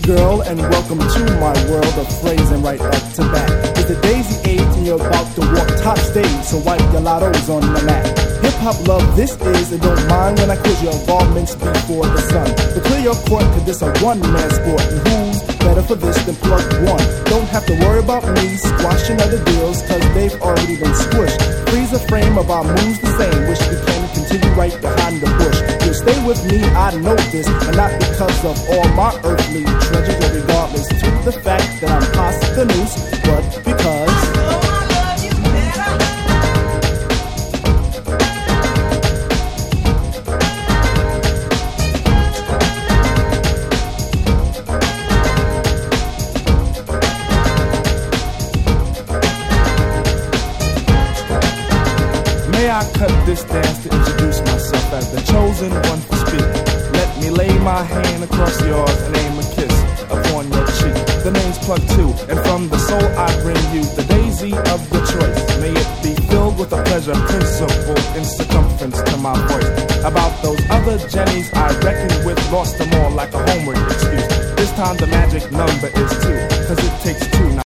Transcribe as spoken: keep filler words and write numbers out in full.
girl, and welcome to my world of phrasing right up to bat. It's the daisy age and you're about to walk top stage, so wipe your lottos on the mat. Hip-hop love this is, and don't mind when I quiz your involvements before the sun. But clear your court, cause this a one-man sport, and who's better for this than plug one? Don't have to worry about me squashing other deals, cause they've already been squished. Freeze a frame of our moves the same, wish we can continue right behind the bush. You'll stay with me, I know this, and not because of all my earthly treasures, or regardless to the fact that I'm past the noose, but because may I cut this dance to introduce myself as the chosen one to speak. Let me lay my hand across yours and aim a kiss upon your cheek. The name's Plug Two, and from the soul I bring you the daisy of your choice. May it be filled with a pleasure principle in circumference to my voice. About those other Jennies I reckoned with, lost them all like a homework excuse. This time the magic number is two, cause it takes two.